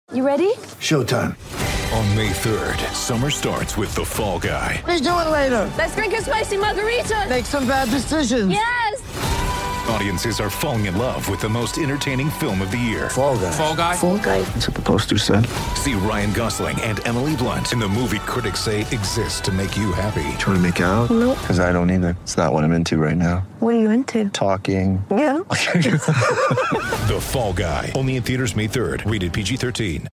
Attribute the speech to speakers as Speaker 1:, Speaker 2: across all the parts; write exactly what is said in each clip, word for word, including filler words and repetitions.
Speaker 1: You ready?
Speaker 2: Showtime.
Speaker 3: On May third, summer starts with The Fall Guy.
Speaker 4: Let's do it later.
Speaker 1: Let's drink a spicy margarita.
Speaker 4: Make some bad decisions.
Speaker 1: Yes.
Speaker 3: Audiences are falling in love with the most entertaining film of the year.
Speaker 2: Fall Guy.
Speaker 5: Fall Guy.
Speaker 1: Fall Guy.
Speaker 2: That's what the poster said.
Speaker 3: See Ryan Gosling and Emily Blunt in the movie critics say exists to make you happy.
Speaker 2: Trying to make it out?
Speaker 1: Nope.
Speaker 2: Because I don't either. It's not what I'm into right now.
Speaker 1: What are you into?
Speaker 2: Talking.
Speaker 1: Yeah.
Speaker 3: The Fall Guy. Only in theaters May third. Rated P G thirteen.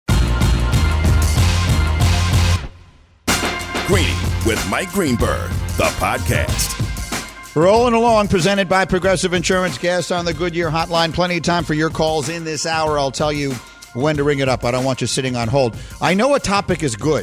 Speaker 6: Greeny with Mike Greenberg, the podcast.
Speaker 7: Rolling along, presented by Progressive Insurance. Guests on the Goodyear Hotline. Plenty of time for your calls in this hour. I'll tell you when to ring it up. I don't want you sitting on hold. I know a topic is good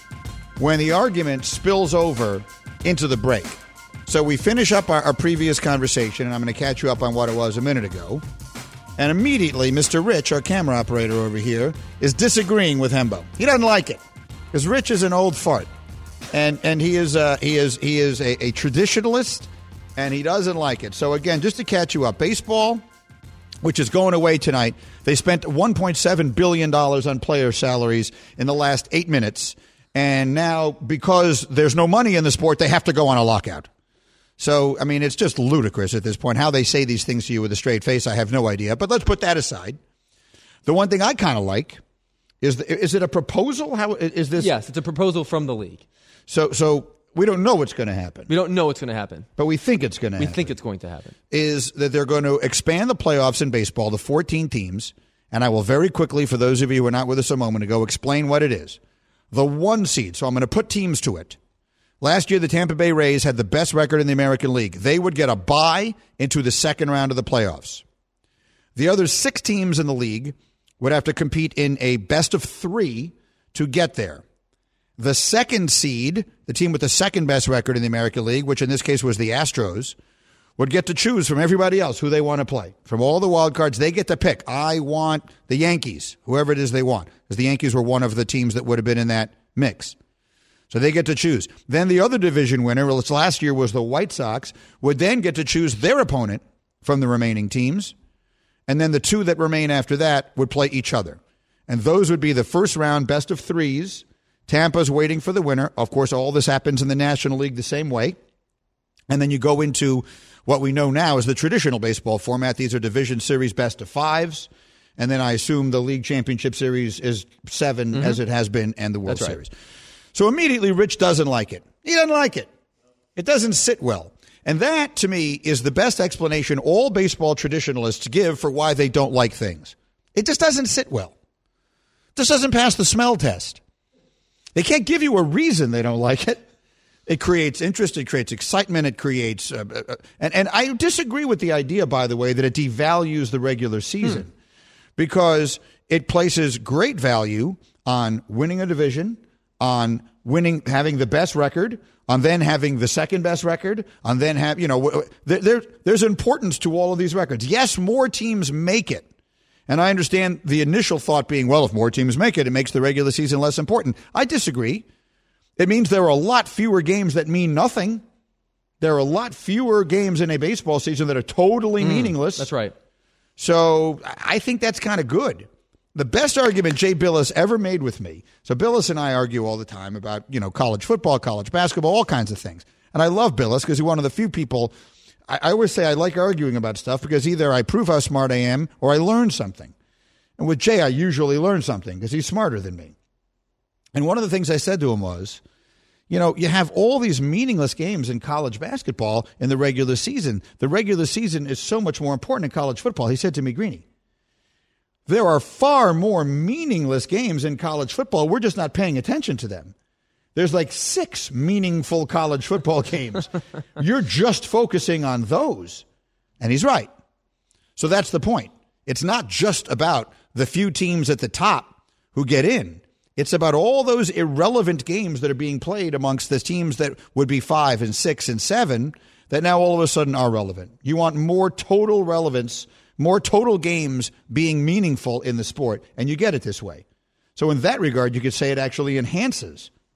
Speaker 7: when the argument spills over into the break. So we finish up our, our previous conversation, and I'm going to catch you up on what it was a minute ago. And immediately, Mister Rich, our camera operator over here, is disagreeing with Hembo. He doesn't like it because Rich is an old fart. And and he is uh, he is he is a, a traditionalist, and he doesn't like it. So again, just to catch you up, baseball, which is going away tonight, they spent one point seven billion dollars on player salaries in the last eight minutes, and now because there's no money in the sport, they have to go on a lockout. So I mean, it's just ludicrous at this point. How they say these things to you with a straight face, I have no idea. But let's put that aside. The one thing I kind of like is the, is it a proposal? How is this?
Speaker 5: Yes, it's a proposal from the league.
Speaker 7: So so we don't know what's going to happen.
Speaker 5: We don't know what's going to happen.
Speaker 7: But we think it's going to
Speaker 5: we
Speaker 7: happen.
Speaker 5: We think it's going to happen.
Speaker 7: Is that they're going to expand the playoffs in baseball to fourteen teams. And I will very quickly, for those of you who are not with us a moment ago, explain what it is. The one seed. So I'm going to put teams to it. Last year, the Tampa Bay Rays had the best record in the American League. They would get a bye into the second round of the playoffs. The other six teams in the league would have to compete in a best of three to get there. The second seed, the team with the second best record in the American League, which in this case was the Astros, would get to choose from everybody else who they want to play. From all the wild cards, they get to pick. I want the Yankees, whoever it is they want, because the Yankees were one of the teams that would have been in that mix. So they get to choose. Then the other division winner, which last year was the White Sox, would then get to choose their opponent from the remaining teams. And then the two that remain after that would play each other. And those would be the first round best of threes. Tampa's waiting for the winner. Of course, all this happens in the National League the same way. And then you go into what we know now is the traditional baseball format. These are division series best of fives. And then I assume the league championship series is seven, mm-hmm. as it has been, and the World
Speaker 5: That's
Speaker 7: Series.
Speaker 5: Right.
Speaker 7: So immediately, Rich doesn't like it. He doesn't like it. It doesn't sit well. And that, to me, is the best explanation all baseball traditionalists give for why they don't like things. It just doesn't sit well. It just doesn't pass the smell test. They can't give you a reason they don't like it. It creates interest. It creates excitement. It creates uh, uh, and, and I disagree with the idea, by the way, that it devalues the regular season hmm. because it places great value on winning a division, on winning, having the best record, on then having the second best record, on then have, you know, there, there, there's importance to all of these records. Yes, more teams make it. And I understand the initial thought being, well, if more teams make it, it makes the regular season less important. I disagree. It means there are a lot fewer games that mean nothing. There are a lot fewer games in a baseball season that are totally mm, meaningless.
Speaker 5: That's right.
Speaker 7: So I think that's kind of good. The best argument Jay Billis ever made with me. So Billis and I argue all the time about, you know, college football, college basketball, all kinds of things. And I love Billis because he's one of the few people. I, I always say I like arguing about stuff because either I prove how smart I am or I learn something. And with Jay, I usually learn something because he's smarter than me. And one of the things I said to him was, you know, you have all these meaningless games in college basketball in the regular season. The regular season is so much more important in college football. He said to me, Greeny, there are far more meaningless games in college football. We're just not paying attention to them. There's like six meaningful college football games. You're just focusing on those. And he's right. So that's the point. It's not just about the few teams at the top who get in. It's about all those irrelevant games that are being played amongst the teams that would be five and six and seven that now all of a sudden are relevant. You want more total relevance, more total games being meaningful in the sport, and you get it this way. So in that regard, you could say it actually enhances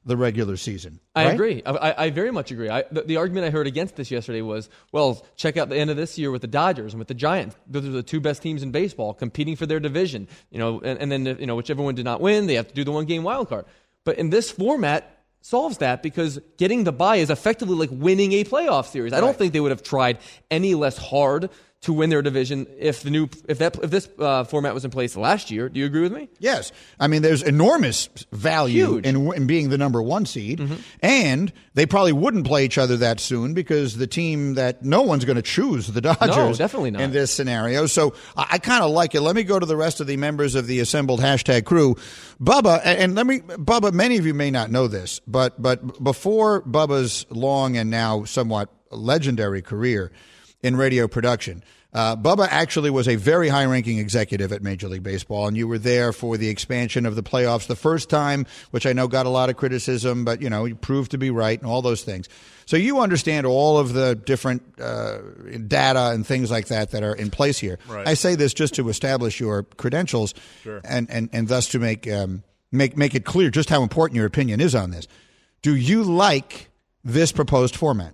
Speaker 7: the regular season.
Speaker 5: I
Speaker 7: right?
Speaker 5: agree. I, I very much agree. I, the, the argument I heard against this yesterday was, well, check out the end of this year with the Dodgers and with the Giants. Those are the two best teams in baseball competing for their division. You know, and, and then you know whichever one did not win, they have to do the one game wild card. But in this format, solves that because getting the bye is effectively like winning a playoff series. I don't
Speaker 7: Right.
Speaker 5: think they would have tried any less hard to win their division if the new if that if this uh, format was in place last year. Do you agree with me?
Speaker 7: Yes. I mean, there's enormous value
Speaker 5: Huge.
Speaker 7: in, in being the number one seed.
Speaker 5: Mm-hmm.
Speaker 7: And they probably wouldn't play each other that soon because the team that no one's going to choose, the Dodgers,
Speaker 5: No, definitely not.
Speaker 7: in this scenario. So I, I kind of like it. Let me go to the rest of the members of the assembled hashtag crew. Bubba, and, and let me, Bubba, many of you may not know this, but, but before Bubba's long and now somewhat legendary career in radio production, Uh, Bubba actually was a very high-ranking executive at Major League Baseball, and you were there for the expansion of the playoffs the first time, which I know got a lot of criticism, but, you know, you proved to be right and all those things. So you understand all of the different uh, data and things like that that are in place here.
Speaker 8: Right.
Speaker 7: I say this just to establish your credentials
Speaker 8: Sure.
Speaker 7: and, and, and thus to make, um, make, make it clear just how important your opinion is on this. Do you like this proposed format?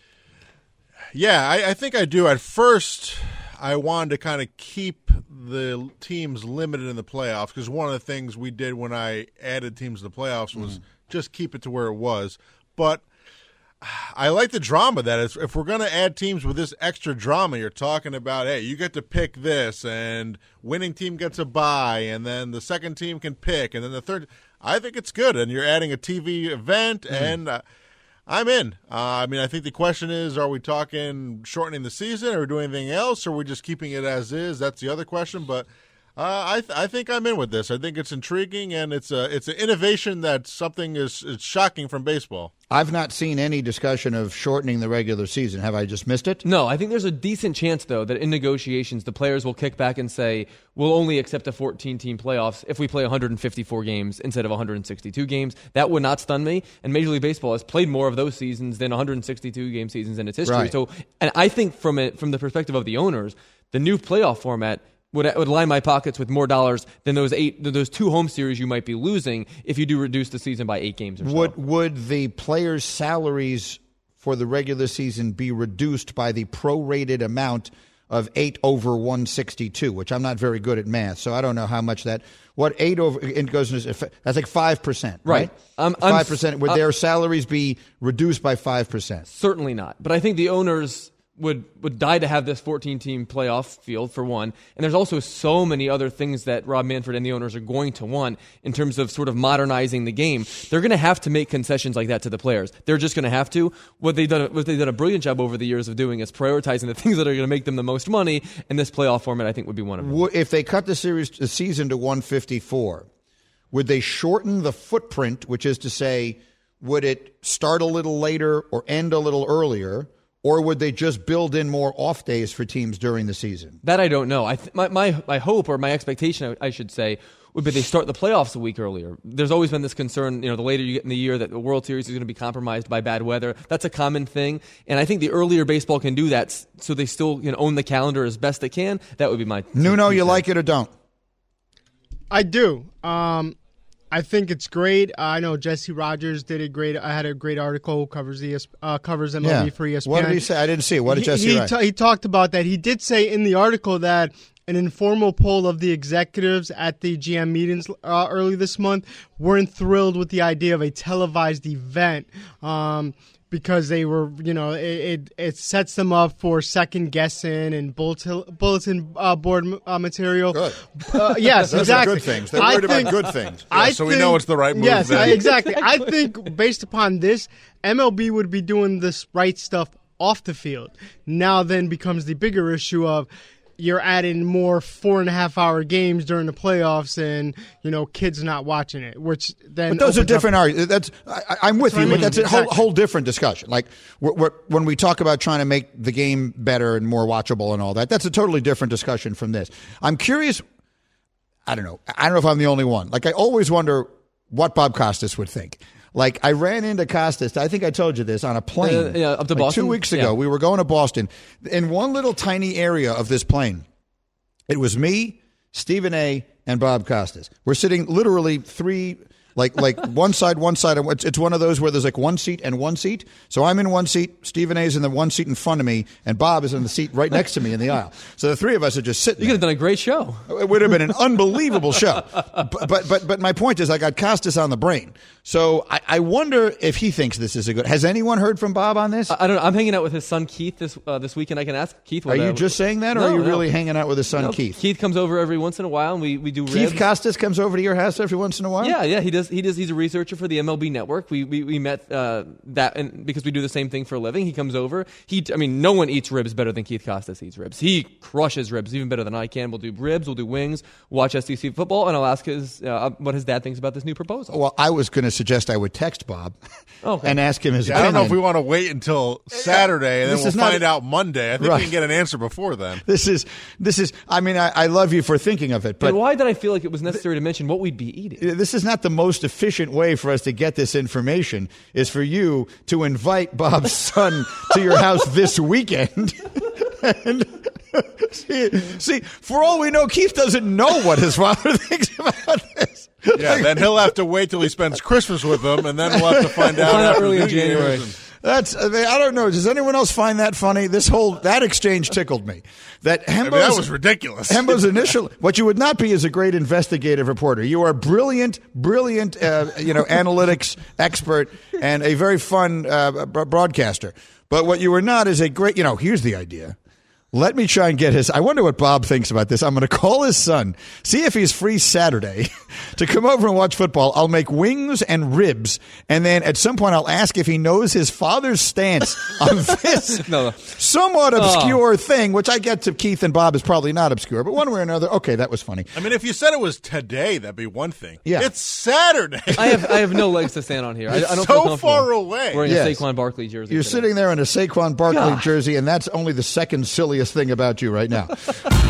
Speaker 8: Yeah, I, I think I do. At first, I wanted to kind of keep the teams limited in the playoffs because one of the things we did when I added teams to the playoffs was mm. just keep it to where it was. But I like the drama that is. If we're going to add teams with this extra drama, you're talking about, hey, you get to pick this, and winning team gets a bye, and then the second team can pick, and then the third. I think it's good, and you're adding a T V event, mm. and uh, I'm in. Uh, I mean, I think the question is, are we talking shortening the season or doing anything else, or are we just keeping it as is? That's the other question. But uh, I th- I think I'm in with this. I think it's intriguing, and it's a, it's an innovation that something is it's shocking from baseball.
Speaker 7: I've not seen any discussion of shortening the regular season. Have I just missed it?
Speaker 5: No, I think there's a decent chance, though, that in negotiations, the players will kick back and say, we'll only accept a fourteen-team playoffs if we play one hundred fifty-four games instead of one hundred sixty-two games. That would not stun me. And Major League Baseball has played more of those seasons than one hundred sixty-two game seasons in its history.
Speaker 7: Right.
Speaker 5: So, and I think from it, from the perspective of the owners, the new playoff format would would line my pockets with more dollars than those eight, those two home series you might be losing if you do reduce the season by eight games or so.
Speaker 7: Would would the players' salaries for the regular season be reduced by the prorated amount of eight over one sixty-two? Which I'm not very good at math, so I don't know how much that. What eight over it goes into? That's like five percent, right?
Speaker 5: Um,
Speaker 7: five percent. Would
Speaker 5: uh,
Speaker 7: their salaries be reduced by five percent?
Speaker 5: Certainly not. But I think the owners would would die to have this fourteen-team playoff field, for one. And there's also so many other things that Rob Manfred and the owners are going to want in terms of sort of modernizing the game. They're going to have to make concessions like that to the players. They're just going to have to. What they've done, what they've done a brilliant job over the years of doing is prioritizing the things that are going to make them the most money, and this playoff format, I think, would be one of them.
Speaker 7: If they cut the series the season to one fifty-four, would they shorten the footprint, which is to say, would it start a little later or end a little earlier? Or would they just build in more off days for teams during the season?
Speaker 5: That I don't know. I th- my, my my hope, or my expectation, I, I should say, would be they start the playoffs a week earlier. There's always been this concern, you know, the later you get in the year that the World Series is going to be compromised by bad weather. That's a common thing. And I think the earlier baseball can do that so they still you know, own the calendar as best they can. That would be my...
Speaker 7: Nuno, you like it or don't?
Speaker 9: I do. Um, I think it's great. Uh, I know Jesse Rogers did a great. I had a great article covers E S, uh, covers M L B
Speaker 7: yeah.
Speaker 9: for E S P N.
Speaker 7: What did he say? I didn't see it. What did
Speaker 9: he,
Speaker 7: Jesse
Speaker 9: he,
Speaker 7: write?
Speaker 9: T- he talked about that. He did say in the article that an informal poll of the executives at the G M meetings uh, early this month weren't thrilled with the idea of a televised event. Um, Because they were, you know, it, it it sets them up for second guessing and bulletin bulletin uh, board uh, material.
Speaker 7: Good.
Speaker 9: Uh, yes,
Speaker 7: Those
Speaker 9: exactly.
Speaker 7: are good things. They're
Speaker 9: I
Speaker 7: worried
Speaker 9: think-
Speaker 7: about good things.
Speaker 8: Yeah,
Speaker 9: I
Speaker 8: so
Speaker 9: think,
Speaker 8: we know it's the right move
Speaker 9: Yes,
Speaker 8: then.
Speaker 9: I, exactly. I think based upon this, M L B would be doing this right stuff off the field. Now then becomes the bigger issue of you're adding more four and a half hour games during the playoffs, and you know kids not watching it. Which then,
Speaker 7: But those are
Speaker 9: opens up-
Speaker 7: different arguments. That's I, I'm with
Speaker 9: That's what
Speaker 7: you,
Speaker 9: I
Speaker 7: but
Speaker 9: mean.
Speaker 7: that's a whole,
Speaker 9: Exactly.
Speaker 7: whole different discussion. Like we're, we're, when we talk about trying to make the game better and more watchable and all that, that's a totally different discussion from this. I'm curious. I don't know. I don't know if I'm the only one. Like I always wonder what Bob Costas would think. Like I ran into Costas. I think I told you this on a plane.
Speaker 5: Uh, yeah, up to
Speaker 7: like
Speaker 5: Boston?
Speaker 7: two weeks ago.
Speaker 5: Yeah.
Speaker 7: We were going to Boston. In one little tiny area of this plane, it was me, Stephen A., and Bob Costas. We're sitting literally three like like one side, one side. It's, it's one of those where there's like one seat and one seat. So I'm in one seat, Stephen A's in the one seat in front of me, and Bob is in the seat right next to me in the aisle. So the three of us are just sitting
Speaker 5: You could have done a great show.
Speaker 7: It would have been an unbelievable show. But, but but but my point is I got Costas on the brain. So I, I wonder if he thinks this is a good. Has anyone heard from Bob on this?
Speaker 5: I, I don't know. I'm hanging out with his son Keith this uh, this weekend. I can ask Keith.
Speaker 7: Are
Speaker 5: What,
Speaker 7: you
Speaker 5: uh,
Speaker 7: just saying that, or
Speaker 5: no,
Speaker 7: are you
Speaker 5: no.
Speaker 7: really hanging out with his son
Speaker 5: No,
Speaker 7: Keith?
Speaker 5: Keith comes over every once in a while, and we, we do
Speaker 7: Keith
Speaker 5: ribs.
Speaker 7: Costas comes over to your house every once in a while?
Speaker 5: Yeah, yeah, he does. He does. He's a researcher for the M L B Network. We we, we met uh, that, and because we do the same thing for a living, he comes over. He, I mean, no one eats ribs better than Keith Costas eats ribs. He crushes ribs even better than I can. We'll do ribs, we'll do wings, watch S E C football, and I'll ask his uh, what his dad thinks about this new proposal.
Speaker 7: Well, I was going to suggest I would text Bob
Speaker 5: Okay.
Speaker 7: and ask him his
Speaker 8: Yeah, I
Speaker 7: opinion.
Speaker 8: don't know if we want to wait until Saturday and then
Speaker 7: This
Speaker 8: we'll
Speaker 7: is not-
Speaker 8: find out Monday. I think
Speaker 7: Right.
Speaker 8: we can get an answer before then.
Speaker 7: This is this is. I mean, I, I love you for thinking of it, but
Speaker 5: But why did I feel like it was necessary to mention what we'd be eating?
Speaker 7: this is not the most efficient way for us to get this information. Is for you to invite Bob's son to your house this weekend. and see, see, for all we know, Keith doesn't know what his father thinks about this.
Speaker 8: Yeah, then he'll have to wait till he spends Christmas with them, and then we'll have to find out,
Speaker 5: Find out
Speaker 8: after
Speaker 5: early in
Speaker 8: New Year's
Speaker 5: January.
Speaker 8: and-
Speaker 7: That's. I, mean, I don't know. Does anyone else find that funny? This whole that exchange tickled me. That Hembo's,
Speaker 8: I mean, that was ridiculous.
Speaker 7: Hembo's initial. What you would not be is a great investigative reporter. You are brilliant, brilliant. Uh, you know, analytics expert and a very fun uh, broadcaster. But what you were not is a great. You know, here's the idea. Let me try and get his. I wonder what Bob thinks about this. I'm going to call his son, see if he's free Saturday to come over and watch football. I'll make wings and ribs, and then at some point I'll ask if he knows his father's stance on this
Speaker 5: No.
Speaker 7: somewhat obscure thing, which I get to Keith and Bob is probably not obscure, but one way or another, okay, that was funny.
Speaker 8: I mean, if you said it was today, that'd be one thing.
Speaker 7: Yeah.
Speaker 8: It's Saturday.
Speaker 5: I have I have no legs to stand on here. I, I don't
Speaker 8: so
Speaker 5: feel comfortable
Speaker 8: far away.
Speaker 5: Wearing
Speaker 7: Yes.
Speaker 5: a Saquon Barkley jersey.
Speaker 7: You're
Speaker 5: today.
Speaker 7: sitting there in a Saquon Barkley
Speaker 5: God.
Speaker 7: jersey, and that's only the second silliest thing about you right now.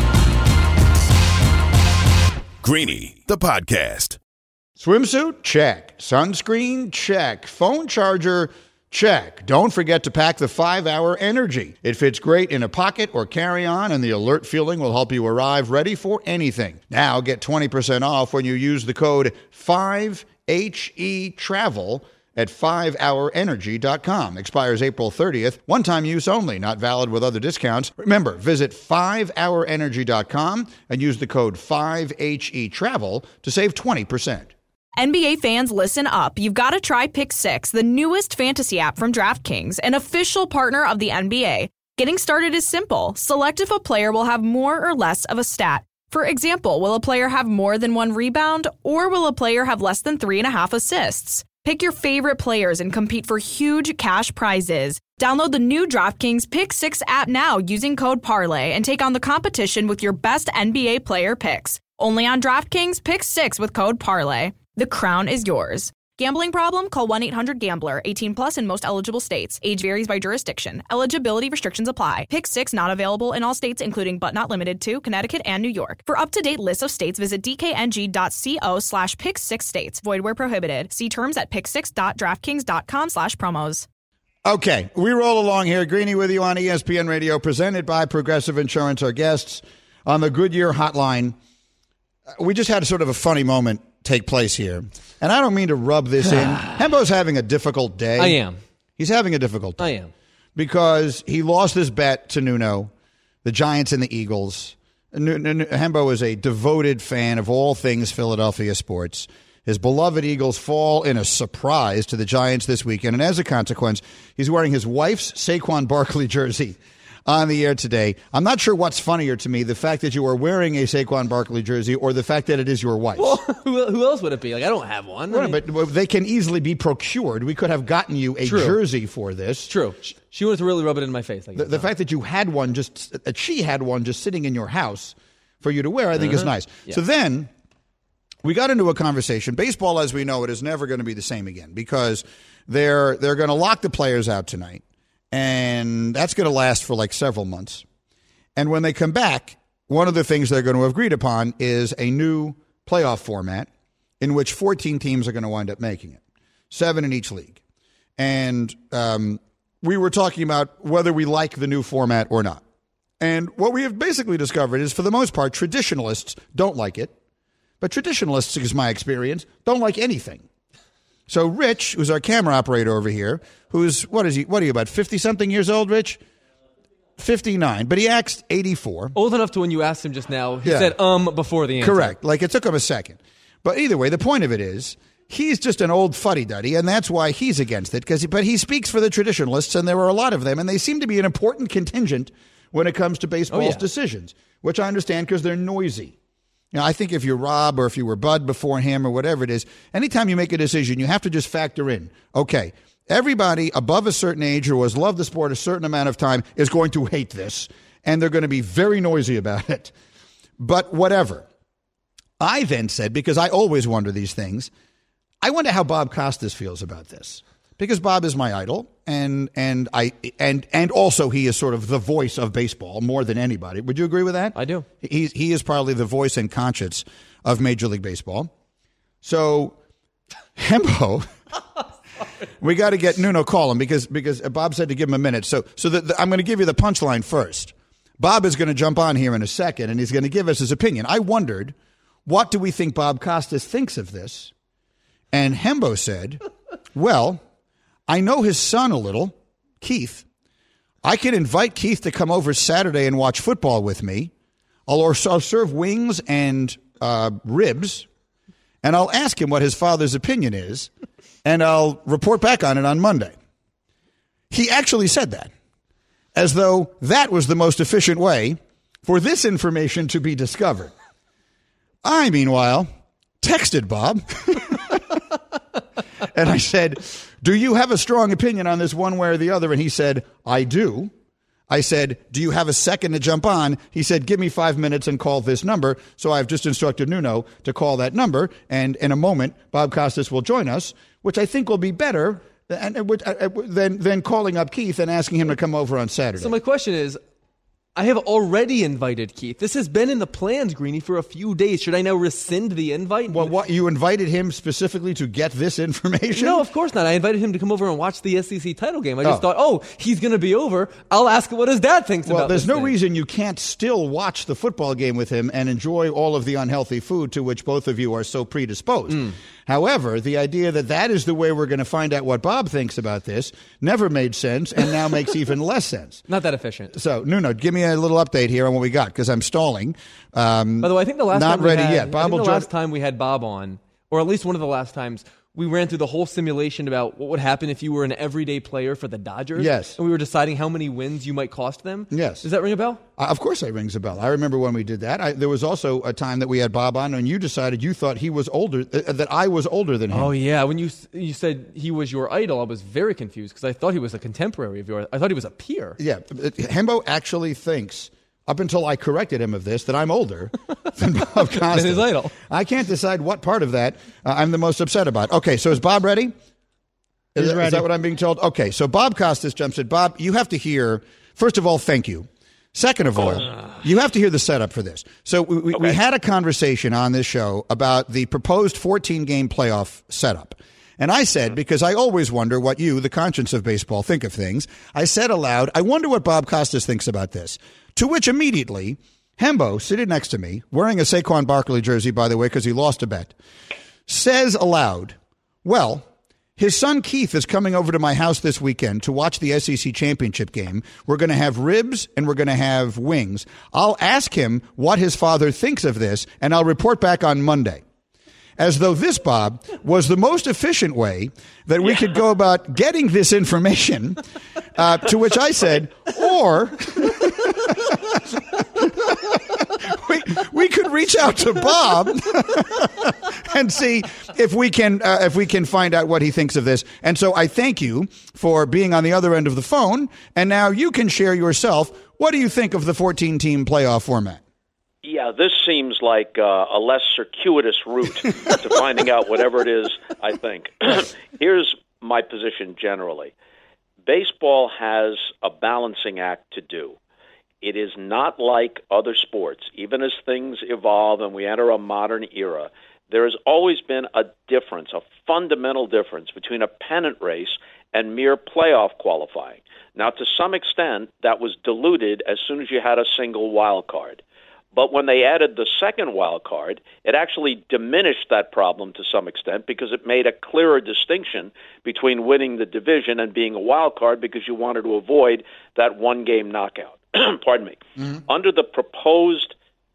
Speaker 6: Greeny, the podcast.
Speaker 7: Swimsuit? Check. Sunscreen? Check. Phone charger? Check. Don't forget to pack the five hour Energy. It fits great in a pocket or carry-on, and the alert feeling will help you arrive ready for anything. Now get twenty percent off when you use the code five H E travel at five hour energy dot com. Expires April thirtieth. One-time use only, not valid with other discounts. Remember, visit five hour energy dot com and use the code five H E travel to save twenty percent.
Speaker 10: N B A fans, listen up. You've got to try Pick Six, the newest fantasy app from DraftKings, an official partner of the N B A. Getting started is simple. Select if a player will have more or less of a stat. For example, will a player have more than one rebound, or will a player have less than three and a half assists? Pick your favorite players and compete for huge cash prizes. Download the new DraftKings Pick Six app now using code Parlay and take on the competition with your best N B A player picks. Only on DraftKings Pick Six with code Parlay. The crown is yours. Gambling problem? Call one eight hundred gambler. eighteen plus in most eligible states. Age varies by jurisdiction. Eligibility restrictions apply. Pick Six not available in all states, including but not limited to Connecticut and New York. For up-to-date lists of states, visit dkng.co slash pick six states. Void where prohibited. See terms at pick six dot draftkings dot com slash promos.
Speaker 7: Okay, we roll along here. Greeny with you on E S P N Radio, presented by Progressive Insurance. Our guests on the Goodyear Hotline. We just had sort of a funny moment take place here. And I don't mean to rub this in. Hembo's having a difficult day.
Speaker 5: I am.
Speaker 7: He's having a difficult day.
Speaker 5: I am.
Speaker 7: Because he lost his bet to Nuno, the Giants and the Eagles. N- N- Hembo is a devoted fan of all things Philadelphia sports. His beloved Eagles fall in a surprise to the Giants this weekend. And as a consequence, he's wearing his wife's Saquon Barkley jersey on the air today. I'm not sure what's funnier to me, the fact that you are wearing a Saquon Barkley jersey or the fact that it is your wife's.
Speaker 5: Well, who, who else would it be? Like, I don't have one. I
Speaker 7: Right,
Speaker 5: mean,
Speaker 7: but well, they can easily be procured. We could have gotten you a
Speaker 5: True.
Speaker 7: jersey for this.
Speaker 5: True. She, she wanted to really rub it in my face. I
Speaker 7: The,
Speaker 5: guess.
Speaker 7: the fact that you had one, just that she had one just sitting in your house for you to wear, I think is nice.
Speaker 5: Yeah.
Speaker 7: So then we got into a conversation. Baseball, as we know it, is never going to be the same again because they're they're going to lock the players out tonight, and that's going to last for like several months. And when they come back, one of the things they're going to have agreed upon is a new playoff format in which fourteen teams are going to wind up making it, seven in each league. And um, we were talking about whether we like the new format or not. And what we have basically discovered is, for the most part, traditionalists don't like it. But traditionalists, is my experience, don't like anything. So Rich, who's our camera operator over here, who's, what is he, what are you, about fifty-something years old, Rich? fifty-nine, but he acts eighty-four.
Speaker 5: Old enough to when you asked him just now, he
Speaker 7: Yeah.
Speaker 5: said um before the answer.
Speaker 7: Correct. Like it took him a second. But either way, the point of it is, he's just an old fuddy-duddy, and that's why he's against it. Because, but he speaks for the traditionalists, and there are a lot of them, and they seem to be an important contingent when it comes to baseball's
Speaker 5: Oh, yeah.
Speaker 7: decisions, which I understand because they're noisy. You know, I think if you're Rob or if you were Bud before him or whatever it is, anytime you make a decision, you have to just factor in, okay, everybody above a certain age who has loved the sport a certain amount of time is going to hate this, and they're going to be very noisy about it. But whatever. I then said, because I always wonder these things, I wonder how Bob Costas feels about this. Because Bob is my idol, and and I and and also he is sort of the voice of baseball more than anybody. Would you agree with that?
Speaker 5: I do.
Speaker 7: He he is probably the voice and conscience of Major League Baseball. So, Hembo, we got to get Nuno call him because because Bob said to give him a minute. So so the, the, I'm going to give you the punchline first. Bob is going to jump on here in a second, and he's going to give us his opinion. I wondered, what do we think Bob Costas thinks of this? And Hembo said, well, I know his son a little, Keith. I can invite Keith to come over Saturday and watch football with me. I'll, or, I'll serve wings and uh, ribs, and I'll ask him what his father's opinion is, and I'll report back on it on Monday. He actually said that, as though that was the most efficient way for this information to be discovered. I, meanwhile, texted Bob. And I said, do you have a strong opinion on this one way or the other? And he said, I do. I said, do you have a second to jump on? He said, give me five minutes and call this number. So I've just instructed Nuno to call that number. And in a moment, Bob Costas will join us, which I think will be better than, than, than calling up Keith and asking him to come over on Saturday.
Speaker 5: So my question is, I have already invited Keith. This has been in the plans, Greeny, for a few days. Should I now rescind the invite?
Speaker 7: Well, what, you invited him specifically to get this information?
Speaker 5: No, of course not. I invited him to come over and watch the S E C title game. I just
Speaker 7: Oh.
Speaker 5: thought, oh, he's going to be over. I'll ask what his dad thinks
Speaker 7: Well,
Speaker 5: about
Speaker 7: there's
Speaker 5: this
Speaker 7: no
Speaker 5: thing.
Speaker 7: reason you can't still watch the football game with him and enjoy all of the unhealthy food to which both of you are so predisposed.
Speaker 5: Mm.
Speaker 7: However, the idea that that is the way we're going to find out what Bob thinks about this never made sense and now makes even less sense.
Speaker 5: Not that efficient.
Speaker 7: So, Nuno, give me a little update here on what we got, because I'm stalling. Um,
Speaker 5: By the way, I think the last
Speaker 7: not
Speaker 5: time we
Speaker 7: ready
Speaker 5: had,
Speaker 7: yet. Bob
Speaker 5: I think
Speaker 7: will
Speaker 5: the
Speaker 7: join-
Speaker 5: last time we had Bob on, or at least one of the last times, we ran through the whole simulation about what would happen if you were an everyday player for the Dodgers.
Speaker 7: Yes.
Speaker 5: And we were deciding how many wins you might cost them.
Speaker 7: Yes.
Speaker 5: Does that ring a bell?
Speaker 7: Uh, of course it rings a bell. I remember when we did that. I, there was also a time that we had Bob on, and you decided you thought he was older, uh, that I was older than him.
Speaker 5: Oh, yeah. When you you said he was your idol, I was very confused because I thought he was a contemporary of yours. I thought he was a peer.
Speaker 7: Yeah. Hembo actually thinks, up until I corrected him of this, that I'm older than Bob Costas.
Speaker 5: Than his idol.
Speaker 7: I can't decide what part of that uh, I'm the most upset about. Okay, so is Bob ready? Is,
Speaker 9: He's
Speaker 7: that-
Speaker 9: ready.
Speaker 7: is that what I'm being told? Okay, so Bob Costas jumps in. Bob, you have to hear, first of all, thank you. Second of all, you have to hear the setup for this. So we, we, we had a conversation on this show about the proposed fourteen-game playoff setup. And I said, because I always wonder what you, the conscience of baseball, think of things, I said aloud, I wonder what Bob Costas thinks about this. To which immediately, Hembo, sitting next to me, wearing a Saquon Barkley jersey, by the way, because he lost a bet, says aloud, well, his son Keith is coming over to my house this weekend to watch the S E C championship game. We're going to have ribs and we're going to have wings. I'll ask him what his father thinks of this, and I'll report back on Monday. As though this, Bob, was the most efficient way that we could go about getting this information, uh, to which I said, or we, we could reach out to Bob and see if we can uh, if we can find out what he thinks of this. And so I thank you for being on the other end of the phone, and now you can share yourself. What do you think of the fourteen-team playoff format?
Speaker 11: Yeah, this seems like uh, a less circuitous route to finding out whatever it is I think. Here's my position generally. Baseball has a balancing act to do. It is not like other sports. Even as things evolve and we enter a modern era, there has always been a difference, a fundamental difference between a pennant race and mere playoff qualifying. Now, to some extent, that was diluted as soon as you had a single wild card. But when they added the second wild card, it actually diminished that problem to some extent because it made a clearer distinction between winning the division and being a wild card because you wanted to avoid that one-game knockout. Pardon me. Mm-hmm. Under the proposed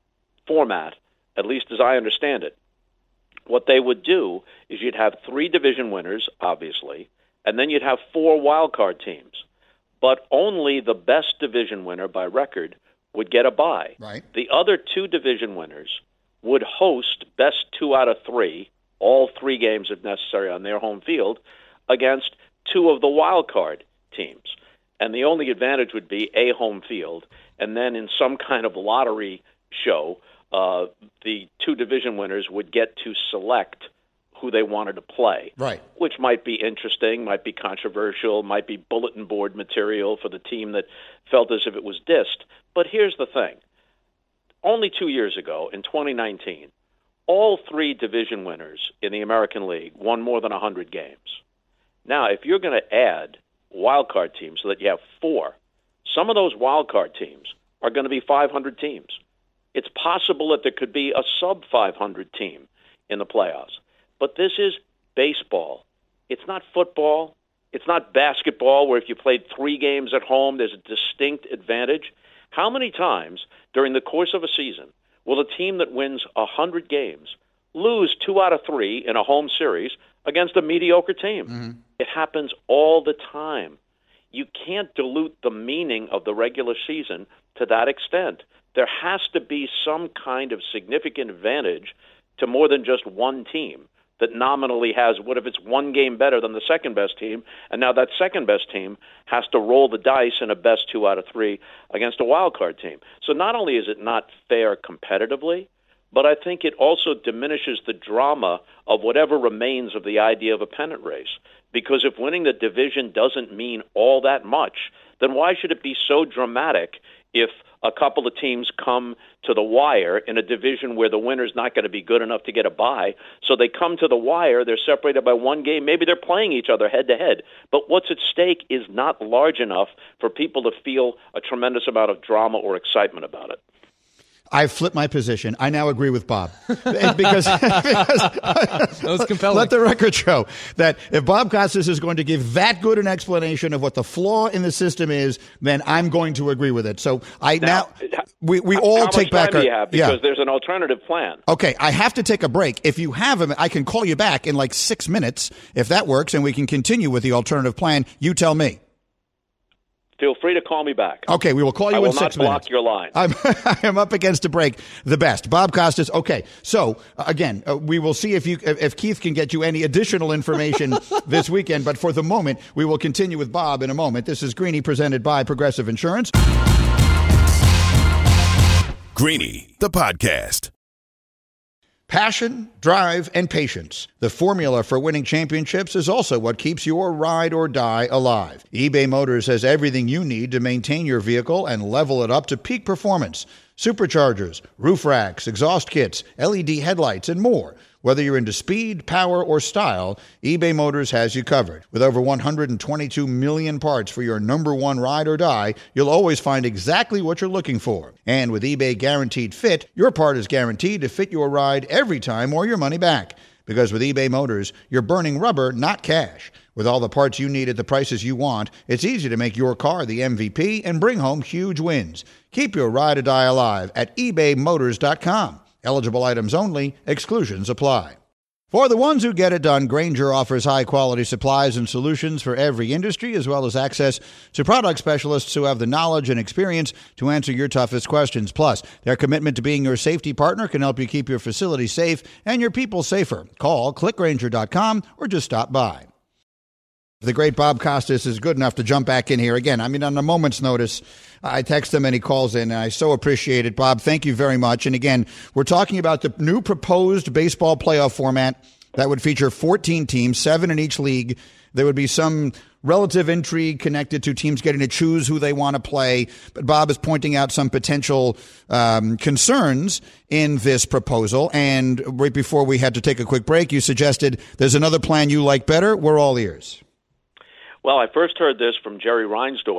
Speaker 11: format, at least as I understand it, what they would do is you'd have three division winners, obviously, and then you'd have four wild card teams. But only the best division winner by record would get a bye.
Speaker 7: Right.
Speaker 11: The other two division winners would host best two out of three, all three games if necessary on their home field, against two of the wild card teams. And the only advantage would be a home field. And then in some kind of lottery show, uh, the two division winners would get to select who they wanted to play,
Speaker 7: right?
Speaker 11: Which might be interesting, might be controversial, might be bulletin board material for the team that felt as if it was dissed. But here's the thing. Only two years ago, in twenty nineteen, all three division winners in the American League won more than one hundred games. Now, if you're going to add wildcard teams so that you have four, some of those wildcard teams are going to be five hundred teams. It's possible that there could be a sub five hundred team in the playoffs. But this is baseball. It's not football. It's not basketball where if you played three games at home, there's a distinct advantage. How many times during the course of a season will a team that wins one hundred games lose two out of three in a home series against a mediocre team? Mm-hmm. It happens all the time. You can't dilute the meaning of the regular season to that extent. There has to be some kind of significant advantage to more than just one team that nominally has, what if it's one game better than the second best team, and now that second best team has to roll the dice in a best two out of three against a wild card team. So not only is it not fair competitively, but I think it also diminishes the drama of whatever remains of the idea of a pennant race. Because if winning the division doesn't mean all that much, then why should it be so dramatic if a couple of teams come to the wire in a division where the winner's not going to be good enough to get a bye? So they come to the wire, they're separated by one game, maybe they're playing each other head-to-head. But what's at stake is not large enough for people to feel a tremendous amount of drama or excitement about it.
Speaker 7: I've flipped my position. I now agree with Bob. because, because
Speaker 5: that was compelling.
Speaker 7: Let the record show that if Bob Costas is going to give that good an explanation of what the flaw in the system is, then I'm going to agree with it. So I now, now we, we all
Speaker 11: how
Speaker 7: take
Speaker 11: much
Speaker 7: back
Speaker 11: time
Speaker 7: our,
Speaker 11: do you have? Because
Speaker 7: yeah.
Speaker 11: there's an alternative plan.
Speaker 7: Okay, I have to take a break. If you have him, I can call you back in like six minutes if that works, and we can continue with the alternative plan. You tell me.
Speaker 11: Feel free to call me back.
Speaker 7: Okay, we will call you in six minutes.
Speaker 11: I will not block your line.
Speaker 7: I'm, I'm up against a break. The best. Bob Costas. Okay, so uh, again, uh, we will see if you if Keith can get you any additional information this weekend. But for the moment, we will continue with Bob in a moment. This is Greeny presented by Progressive Insurance.
Speaker 6: Greeny, the podcast.
Speaker 7: Passion, drive, and patience. The formula for winning championships is also what keeps your ride or die alive. eBay Motors has everything you need to maintain your vehicle and level it up to peak performance. Superchargers, roof racks, exhaust kits, L E D headlights, and more. Whether you're into speed, power, or style, eBay Motors has you covered. With over one hundred twenty-two million parts for your number one ride or die, you'll always find exactly what you're looking for. And with eBay Guaranteed Fit, your part is guaranteed to fit your ride every time or your money back. Because with eBay Motors, you're burning rubber, not cash. With all the parts you need at the prices you want, it's easy to make your car the M V P and bring home huge wins. Keep your ride or die alive at ebay motors dot com. Eligible items only. Exclusions apply. For the ones who get it done, Grainger offers high-quality supplies and solutions for every industry, as well as access to product specialists who have the knowledge and experience to answer your toughest questions. Plus, their commitment to being your safety partner can help you keep your facility safe and your people safer. Call click grainger dot com or just stop by. The great Bob Costas is good enough to jump back in here again. I mean, on a moment's notice, I text him and he calls in, and I so appreciate it. Bob, thank you very much. And again, we're talking about the new proposed baseball playoff format that would feature fourteen teams, seven in each league. There would be some relative intrigue connected to teams getting to choose who they want to play. But Bob is pointing out some potential um, concerns in this proposal. And right before we had to take a quick break, you suggested there's another plan you like better. We're all ears.
Speaker 11: Well, I first heard this from Jerry Reinsdorf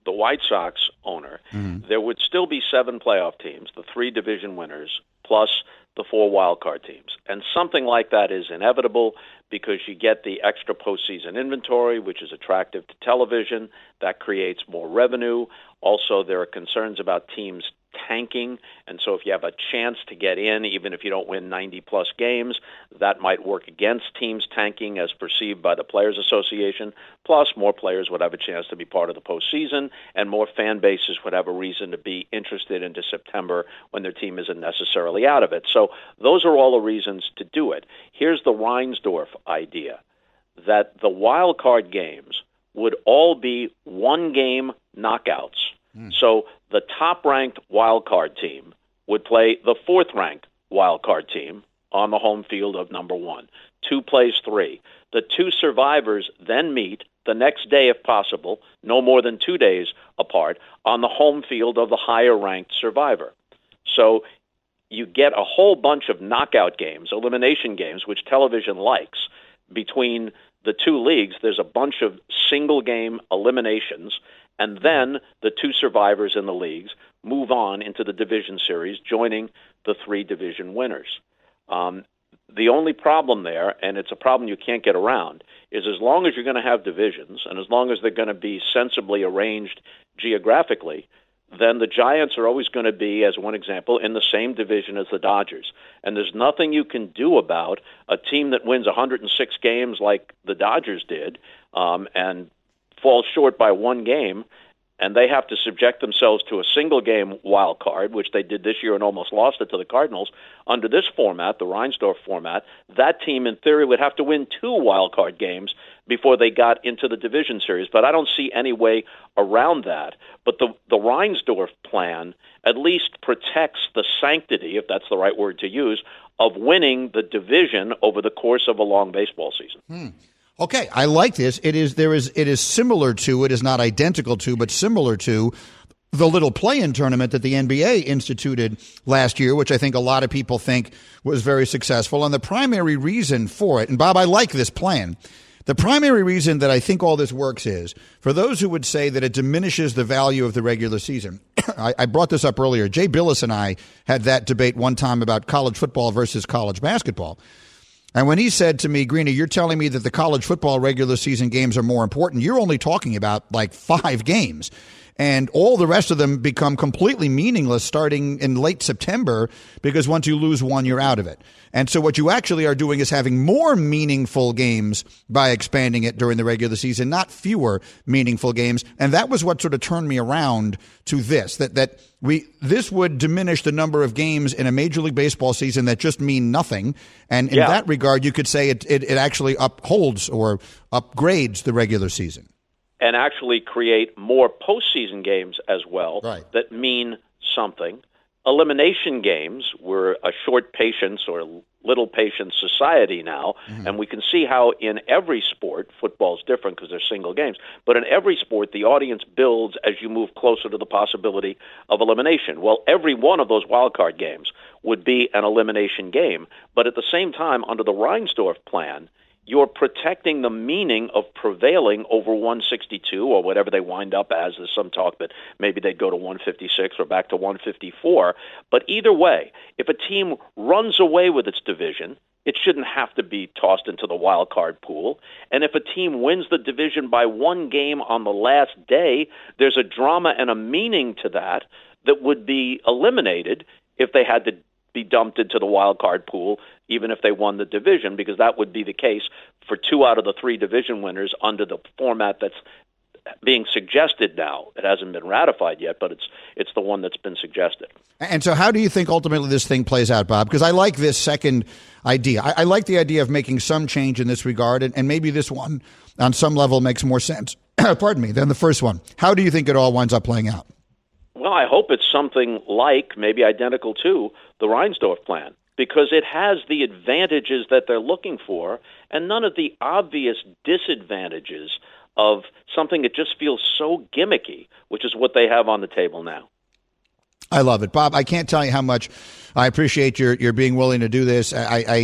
Speaker 11: the White Sox owner, mm-hmm. there would still be seven playoff teams, the three division winners, plus the four wild card teams. And something like that is inevitable because you get the extra postseason inventory, which is attractive to television. That creates more revenue. Also, there are concerns about teams tanking, and so if you have a chance to get in, even if you don't win ninety-plus games, that might work against teams tanking as perceived by the Players Association. Plus, more players would have a chance to be part of the postseason, and more fan bases would have a reason to be interested into September when their team isn't necessarily out of it. So those are all the reasons to do it. Here's the Reinsdorf idea, that the wild card games would all be one-game knockouts. Mm. So the top-ranked wild card team would play the fourth-ranked wild card team on the home field of number one. Two plays three. The two survivors then meet the next day, if possible, no more than two days apart, on the home field of the higher-ranked survivor. So you get a whole bunch of knockout games, elimination games, which television likes. Between the two leagues, there's a bunch of single-game eliminations, and then the two survivors in the leagues move on into the division series, joining the three division winners. Um, the only problem there, and it's a problem you can't get around, is as long as you're going to have divisions, and as long as they're going to be sensibly arranged geographically, then the Giants are always going to be, as one example, in the same division as the Dodgers. And there's nothing you can do about a team that wins one hundred six games like the Dodgers did, um, and falls short by one game, and they have to subject themselves to a single-game wild card, which they did this year and almost lost it to the Cardinals. Under this format, the Reinsdorf format, that team, in theory, would have to win two wild card games before they got into the division series. But I don't see any way around that. But the, the Reinsdorf plan at least protects the sanctity, if that's the right word to use, of winning the division over the course of a long baseball season.
Speaker 7: Hmm. Okay, I like this. It is there is it is similar to, it is not identical to, but similar to the little play-in tournament that the N B A instituted last year, which I think a lot of people think was very successful. And the primary reason for it, and Bob, I like this plan. The primary reason that I think all this works is, for those who would say that it diminishes the value of the regular season, I, I brought this up earlier. Jay Billis and I had that debate one time about college football versus college basketball. And when he said to me, Greeny, you're telling me that the college football regular season games are more important, you're only talking about like five games. And all the rest of them become completely meaningless starting in late September, because once you lose one, you're out of it. And so what you actually are doing is having more meaningful games by expanding it during the regular season, not fewer meaningful games. And that was what sort of turned me around to this, that that we this would diminish the number of games in a Major League Baseball season that just mean nothing. And in yeah. that regard, you could say it, it, it actually upholds or upgrades the regular season.
Speaker 11: And actually create more postseason games as well
Speaker 7: right.
Speaker 11: that mean something. Elimination games, we're a short patience or little patience society now, mm-hmm. and we can see how in every sport, football's different because they're single games, but in every sport the audience builds as you move closer to the possibility of elimination. Well, every one of those wild card games would be an elimination game, but at the same time, under the Reinsdorf plan, you're protecting the meaning of prevailing over one sixty-two or whatever they wind up as. There's some talk that maybe they'd go to one fifty-six or back to one fifty-four. But either way, if a team runs away with its division, it shouldn't have to be tossed into the wild card pool. And if a team wins the division by one game on the last day, there's a drama and a meaning to that that would be eliminated if they had to be dumped into the wild card pool, even if they won the division, because that would be the case for two out of the three division winners under the format that's being suggested now. It hasn't been ratified yet, but it's it's the one that's been suggested.
Speaker 7: And so how do you think ultimately this thing plays out, Bob? Because I like this second idea. I, I like the idea of making some change in this regard, and, and maybe this one on some level makes more sense, pardon me, than the first one. How do you think it all winds up playing out?
Speaker 11: Well, I hope it's something like, maybe identical to, the Reinsdorf plan, because it has the advantages that they're looking for and none of the obvious disadvantages of something that just feels so gimmicky, which is what they have on the table now.
Speaker 7: I love it. Bob, I can't tell you how much I appreciate your, your being willing to do this. I, I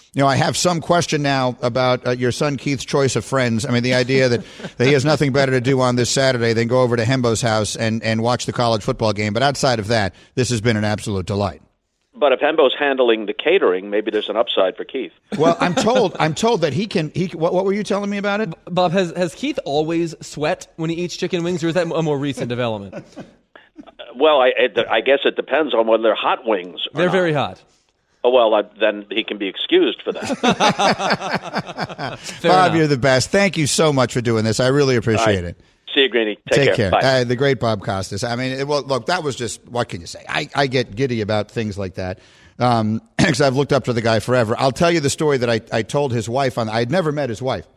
Speaker 7: you know, I have some question now about uh, your son Keith's choice of friends. I mean, the idea that, that he has nothing better to do on this Saturday than go over to Hembo's house and, and watch the college football game. But outside of that, this has been an absolute delight.
Speaker 11: But if Hembo's handling the catering, maybe there's an upside for Keith.
Speaker 7: Well, I'm told I'm told that he can. He what, what were you telling me about it,
Speaker 5: Bob? Has has Keith always sweat when he eats chicken wings, or is that a more recent development?
Speaker 11: Uh, well, I, it, I guess it depends on whether they're hot wings. Or
Speaker 5: they're
Speaker 11: not.
Speaker 5: very hot.
Speaker 11: Oh, well, uh, then he can be excused for that.
Speaker 7: Bob,
Speaker 5: enough.
Speaker 7: you're the best. Thank you so much for doing this. I really appreciate
Speaker 11: right.
Speaker 7: it.
Speaker 11: See you, Greeny. Take,
Speaker 7: Take
Speaker 11: care.
Speaker 7: care.
Speaker 11: Bye.
Speaker 7: Uh, the great Bob Costas. I mean, it, well, look, that was just, what can you say? I, I get giddy about things like that um, because I've looked up to the guy forever. I'll tell you the story that I, I told his wife. On. I'd never met his wife,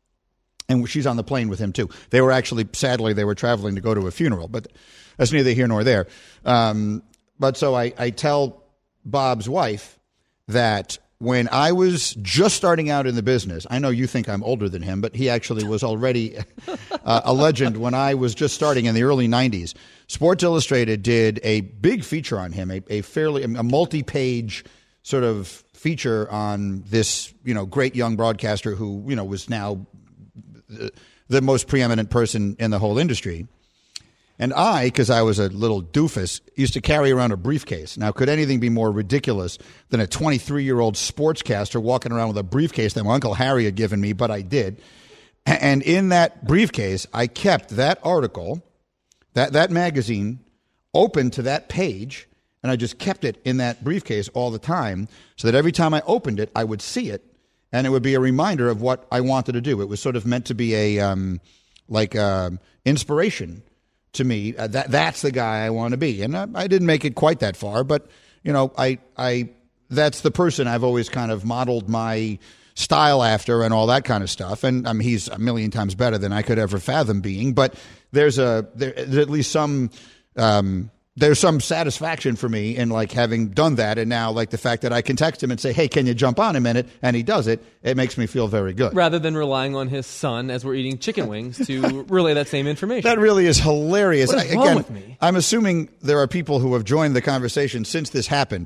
Speaker 7: and she's on the plane with him, too. They were actually, sadly, they were traveling to go to a funeral, but that's neither here nor there. Um, but so I, I tell Bob's wife that when I was just starting out in the business, I know you think I'm older than him, but he actually was already uh, a legend when I was just starting in the early nineties. Sports Illustrated did a big feature on him, a, a fairly a multi-page sort of feature on this, you know, great young broadcaster who, you know, was now the, the most preeminent person in the whole industry. And I, because I was a little doofus, used to carry around a briefcase. Now, could anything be more ridiculous than a twenty-three-year-old sportscaster walking around with a briefcase that my Uncle Harry had given me, but I did. And in that briefcase, I kept that article, that, that magazine, open to that page, and I just kept it in that briefcase all the time so that every time I opened it, I would see it, and it would be a reminder of what I wanted to do. It was sort of meant to be a, um, like, uh, inspiration to me. Uh, that that's the guy I want to be. And I, I didn't make it quite that far, but you know, I I that's the person I've always kind of modeled my style after and all that kind of stuff. And I mean, he's a million times better than I could ever fathom being, but there's a there, there's at least some um there's some satisfaction for me in like having done that. And now like the fact that I can text him and say, hey, can you jump on a minute? And he does it. It makes me feel very good.
Speaker 5: Rather than relying on his son as we're eating chicken wings to relay that same information.
Speaker 7: That really is hilarious.
Speaker 5: What is
Speaker 7: I,
Speaker 5: wrong
Speaker 7: again,
Speaker 5: with me?
Speaker 7: I'm assuming there are people who have joined the conversation since this happened.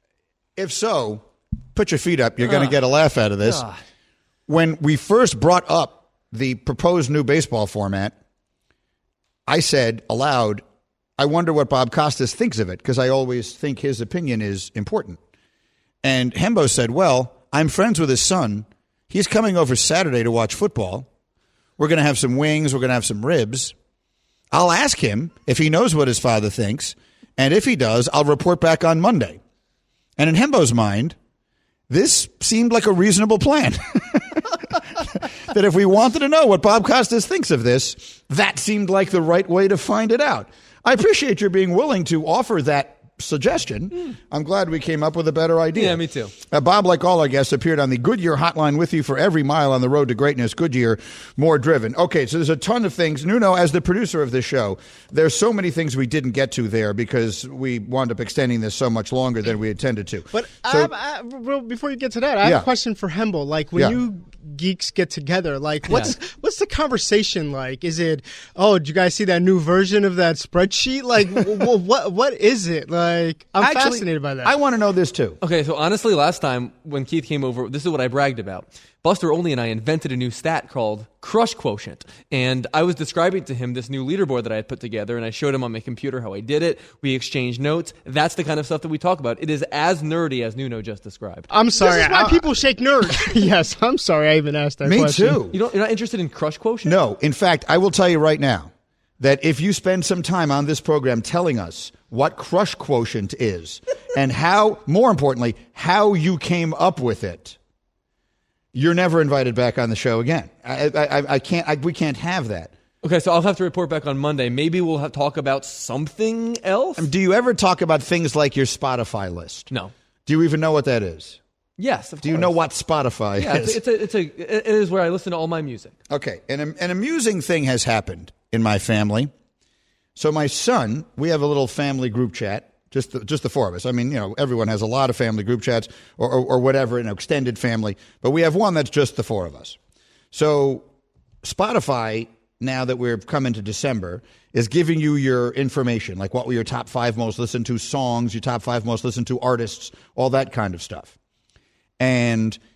Speaker 7: If so, put your feet up. You're going to
Speaker 5: Ugh.
Speaker 7: get a laugh out of this.
Speaker 5: God.
Speaker 7: When we first brought up the proposed new baseball format, I said aloud, I wonder what Bob Costas thinks of it, because I always think his opinion is important. And Hembo said, well, I'm friends with his son. He's coming over Saturday to watch football. We're going to have some wings. We're going to have some ribs. I'll ask him if he knows what his father thinks. And if he does, I'll report back on Monday. And in Hembo's mind, this seemed like a reasonable plan. That if we wanted to know what Bob Costas thinks of this, that seemed like the right way to find it out. I appreciate your being willing to offer that suggestion. Mm. I'm glad we came up with a better idea.
Speaker 5: Yeah, me too.
Speaker 7: Uh, Bob, like all our guests, appeared on the Goodyear hotline with you for every mile on the road to greatness. Goodyear, more driven. Okay, so there's a ton of things. Nuno, as the producer of this show, there's so many things we didn't get to there because we wound up extending this so much longer than we intended to.
Speaker 9: But
Speaker 7: so,
Speaker 9: I have, I, well, before you get to that, I have
Speaker 7: yeah.
Speaker 9: a question for Hembo. Like, when
Speaker 7: yeah.
Speaker 9: you geeks get together, like, what's
Speaker 5: Yeah.
Speaker 9: what's the conversation like? Is it, oh, did you guys see that new version of that spreadsheet? Like, w- w- what what is it? Like, I'm
Speaker 7: Actually,
Speaker 9: fascinated by that.
Speaker 7: I want to know this, too.
Speaker 5: Okay, so honestly, last time when Keith came over, this is what I bragged about. Buster Olney and I invented a new stat called Crush Quotient. And I was describing to him this new leaderboard that I had put together, and I showed him on my computer how I did it. We exchanged notes. That's the kind of stuff that we talk about. It is as nerdy as Nuno just described.
Speaker 9: I'm sorry.
Speaker 7: This is why
Speaker 9: I, people shake nerds. Yes, I'm sorry I even asked that
Speaker 7: Me
Speaker 9: question.
Speaker 7: too.
Speaker 5: You don't, you're not interested in Crush Quotient?
Speaker 7: No. In fact, I will tell you right now that if you spend some time on this program telling us what Crush Quotient is and how, more importantly, how you came up with it, you're never invited back on the show again. I, I, I can't. I, we can't have that.
Speaker 5: Okay, so I'll have to report back on Monday. Maybe we'll have, talk about something else?
Speaker 7: I mean, do you ever talk about things like your Spotify list?
Speaker 5: No.
Speaker 7: Do you even know what that is?
Speaker 5: Yes, of
Speaker 7: Do you
Speaker 5: course.
Speaker 7: know what Spotify
Speaker 5: Yeah,
Speaker 7: is?
Speaker 5: it's a, it's a, it's a, it is where I listen to all my music.
Speaker 7: Okay, and an amusing thing has happened in my family. So my son, we have a little family group chat. Just the, just the four of us. I mean, you know, everyone has a lot of family group chats or, or, or whatever, you know, extended family. But we have one that's just the four of us. So Spotify, now that we're coming to December, is giving you your information, like what were your top five most listened to songs, your top five most listened to artists, all that kind of stuff. And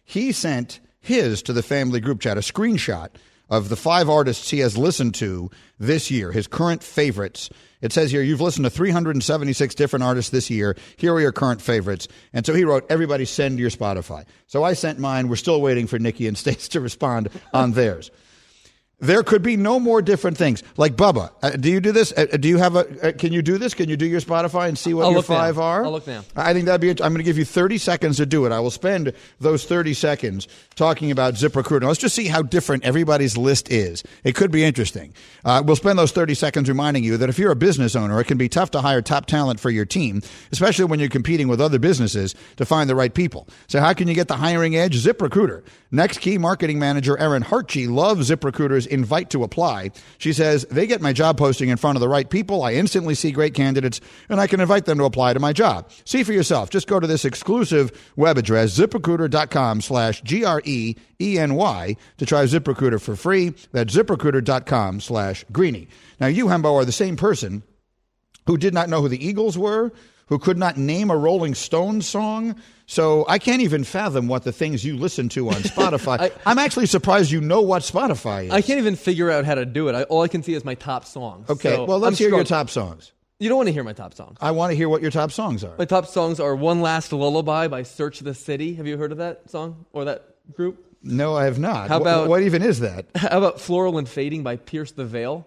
Speaker 7: He sent his to the family group chat, a screenshot of the five artists he has listened to this year, his current favorites. It says here, you've listened to three hundred seventy-six different artists this year. Here are your current favorites. And so he wrote, everybody send your Spotify. So I sent mine. We're still waiting for Nikki and Stace to respond on theirs. There could be no more different things. Like, Bubba, uh, do you do this? Uh, do you have a, uh, can you do this? Can you do your Spotify and see what
Speaker 5: I'll
Speaker 7: your
Speaker 5: look
Speaker 7: five
Speaker 5: now.
Speaker 7: are?
Speaker 5: I'll look now.
Speaker 7: I think that'd be, I'm going to give you thirty seconds to do it. I will spend those thirty seconds talking about ZipRecruiter. Now, let's just see how different everybody's list is. It could be interesting. Uh, we'll spend those thirty seconds reminding you that if you're a business owner, it can be tough to hire top talent for your team, especially when you're competing with other businesses to find the right people. So how can you get the hiring edge? ZipRecruiter. Next Key Marketing Manager Erin Hartje loves ZipRecruiter's invite to apply. She says, they get my job posting in front of the right people. I instantly see great candidates, and I can invite them to apply to my job. See for yourself. Just go to this exclusive web address, ZipRecruiter.com slash G R E E N Y, to try ZipRecruiter for free. That's ZipRecruiter.com slash Greeny. Now, you, Hembo, are the same person who did not know who the Eagles were, who could not name a Rolling Stones song. So I can't even fathom what the things you listen to on Spotify. I, I'm actually surprised you know what Spotify is.
Speaker 5: I can't even figure out how to do it. I, all I can see is my top songs.
Speaker 7: Okay,
Speaker 5: so
Speaker 7: well, let's
Speaker 5: I'm
Speaker 7: hear
Speaker 5: strong.
Speaker 7: your top songs.
Speaker 5: You don't want to hear my top songs.
Speaker 7: I want to hear what your top songs are.
Speaker 5: My top songs are One Last Lullaby by Search the City. Have you heard of that song or that group?
Speaker 7: No, I have not.
Speaker 5: How about,
Speaker 7: what, what even is that?
Speaker 5: How about Floral and Fading by Pierce the Veil?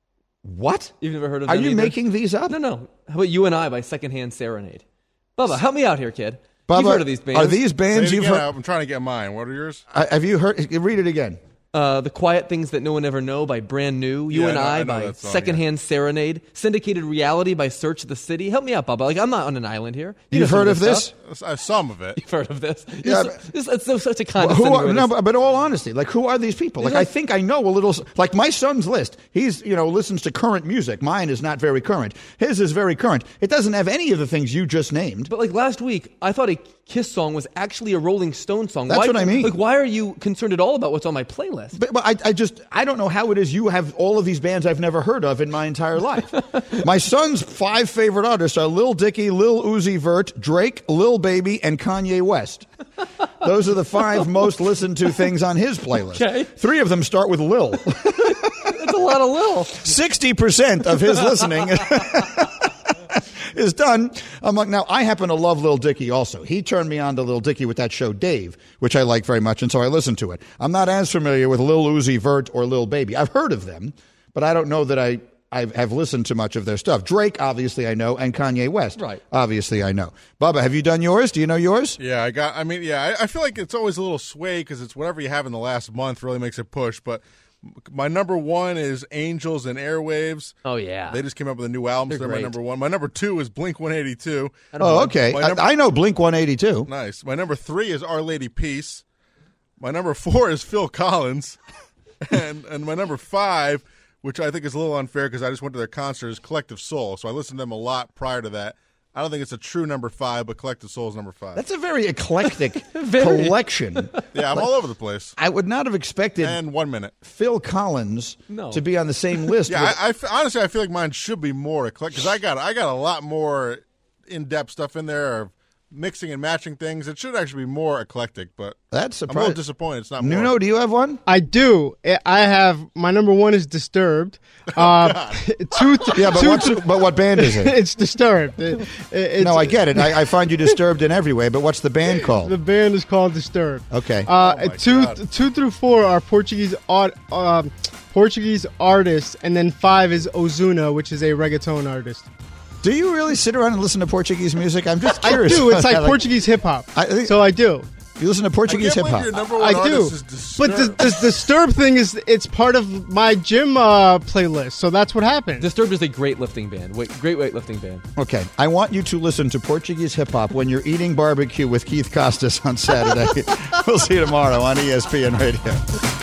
Speaker 7: What?
Speaker 5: You've never heard of
Speaker 7: Are
Speaker 5: them
Speaker 7: you
Speaker 5: either?
Speaker 7: making these up?
Speaker 5: No, no. How about You and I by Secondhand Serenade? Bubba, help me out here, kid.
Speaker 7: Bubba,
Speaker 5: You've heard of these bands.
Speaker 7: Are these bands
Speaker 8: Say it
Speaker 7: you've
Speaker 8: again.
Speaker 7: heard?
Speaker 8: I'm trying to get mine. What are yours?
Speaker 7: Uh, have you heard? Read it again.
Speaker 5: Uh, The Quiet Things That No One Ever Know by Brand New. You
Speaker 8: Yeah,
Speaker 5: and
Speaker 8: I know-
Speaker 5: I,
Speaker 8: I know
Speaker 5: by
Speaker 8: that song,
Speaker 5: Secondhand Syndicated Syndicated Reality by Search the City. Help me out, Bubba. Like, I'm not on an island here. You
Speaker 7: You've
Speaker 5: know some
Speaker 7: heard of this?
Speaker 5: stuff.
Speaker 8: Uh, Some of it.
Speaker 5: You've heard of this.
Speaker 7: Yeah,
Speaker 5: This- this- It's so- such a
Speaker 7: Who
Speaker 5: condescending
Speaker 7: are,
Speaker 5: way to
Speaker 7: no,
Speaker 5: say-
Speaker 7: but, but all honesty, like, who are these people? Like,
Speaker 5: These are-
Speaker 7: I think I know a little. Like, my son's list. He's, you know, listens to current music. Mine is not very current. His is very current. It doesn't have any of the things you just named.
Speaker 5: But like last week, I thought a Kiss song was actually a Rolling Stone song.
Speaker 7: That's
Speaker 5: why,
Speaker 7: what I mean.
Speaker 5: Like, why are you concerned at all about what's on my playlist?
Speaker 7: But, but I, I just, I don't know how it is you have all of these bands I've never heard of in my entire life. My son's five favorite artists are Lil Dicky, Lil Uzi Vert, Drake, Lil Baby, and Kanye West. Those are the five most listened to things on his playlist.
Speaker 5: Okay.
Speaker 7: Three of them start with Lil.
Speaker 5: That's a lot of Lil.
Speaker 7: sixty percent of his listening is done among. Now, I happen to love Lil Dicky also. He turned me on to Lil Dicky with that show Dave, which I like very much, and so I listened to it. I'm not as familiar with Lil Uzi Vert or Lil Baby. I've heard of them, but I don't know that I I have listened to much of their stuff. Drake, obviously, I know, and Kanye West,
Speaker 5: Right.
Speaker 7: obviously, I know. Bubba, have you done yours? Do you know yours?
Speaker 8: Yeah, I got. I mean, yeah, I, I feel like it's always a little sway because it's whatever you have in the last month really makes it push. But my number one is Angels and Airwaves.
Speaker 5: Oh, yeah.
Speaker 8: They just came up with a new album,
Speaker 5: They're
Speaker 8: so they're my
Speaker 5: great.
Speaker 8: number one. My number two is Blink one eighty-two.
Speaker 7: Oh, okay.
Speaker 8: My number-
Speaker 7: I, I know Blink one eighty-two.
Speaker 8: Nice. My number three is Our Lady Peace. My number four is Phil Collins, and and my number five, which I think is a little unfair because I just went to their concert, is Collective Soul. So I listened to them a lot prior to that. I don't think it's a true number five, but Collective Soul is number five.
Speaker 7: That's a very eclectic
Speaker 5: Very.
Speaker 7: collection.
Speaker 8: Yeah, I'm all over the place.
Speaker 7: I would not have expected
Speaker 8: And one minute.
Speaker 7: Phil Collins
Speaker 5: No.
Speaker 7: to be on the same list.
Speaker 8: Yeah,
Speaker 7: with-
Speaker 8: I, I f- honestly, I feel like mine should be more eclectic because I got I got a lot more in-depth stuff in there of mixing and matching things. It should actually be more eclectic, but
Speaker 7: That's
Speaker 8: I'm a
Speaker 7: surprising.
Speaker 8: little disappointed it's not more.
Speaker 7: Nuno, do you have one?
Speaker 9: I do. I have my number one is Disturbed. Uh, two, th-
Speaker 7: Yeah, but,
Speaker 9: two
Speaker 7: what's,
Speaker 9: th-
Speaker 7: but what band is it?
Speaker 9: it's Disturbed. It- it- it's,
Speaker 7: No, I get it. I, I find you disturbed in every way, but what's the band called?
Speaker 9: The band is called Disturbed.
Speaker 7: Okay.
Speaker 9: Uh,
Speaker 8: Oh my
Speaker 9: two,
Speaker 8: God.
Speaker 9: two through four are Portuguese art, um, Portuguese artists, and then five is Ozuna, which is a reggaeton artist.
Speaker 7: Do you really sit around and listen to Portuguese music? I'm just
Speaker 9: I
Speaker 7: curious.
Speaker 9: do. It's like
Speaker 7: Like,
Speaker 9: Portuguese hip hop.
Speaker 7: I-
Speaker 9: So I do.
Speaker 7: You listen to
Speaker 8: I
Speaker 7: Portuguese
Speaker 8: can't
Speaker 7: hip
Speaker 8: believe
Speaker 7: hop.
Speaker 8: your number one
Speaker 9: I do.
Speaker 8: artist is
Speaker 9: But the,
Speaker 8: Disturbed.
Speaker 9: the Disturbed thing is, it's part of my gym uh, playlist. So that's what happened.
Speaker 5: Disturbed is a great lifting band. Wait, great weightlifting band.
Speaker 7: Okay. I want you to listen to Portuguese hip hop when you're eating barbecue with Keith Costas on Saturday. We'll see you tomorrow on E S P N Radio.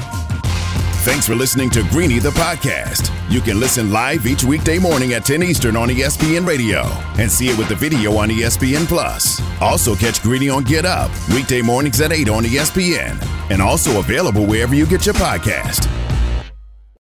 Speaker 6: Thanks for listening to Greeny the podcast. You can listen live each weekday morning at ten Eastern on E S P N Radio and see it with the video on E S P N Plus. Also catch Greeny on Get Up weekday mornings at eight on E S P N and also available wherever you get your podcast.